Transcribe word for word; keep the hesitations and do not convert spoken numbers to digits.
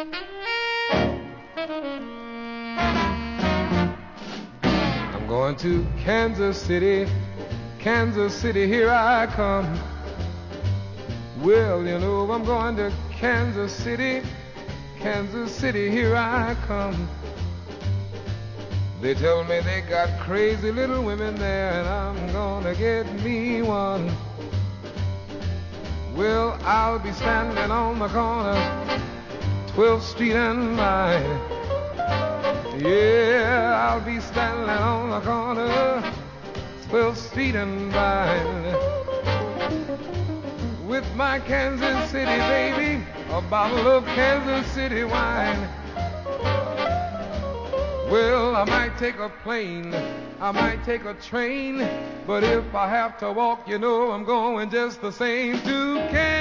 I'm going to Kansas City, Kansas City, here I come. Well, you know I'm going to Kansas City, Kansas City, here I come. They tell me they got crazy little women there, and I'm gonna get me one. Well, I'll be standing on the corner, twelfth Street and Vine. Yeah, I'll be standing on the corner, twelfth Street and Vine, with my Kansas City baby, a bottle of Kansas City wine. Well, I might take a plane, I might take a train, but if I have to walk, you know I'm going just the same to Kansas.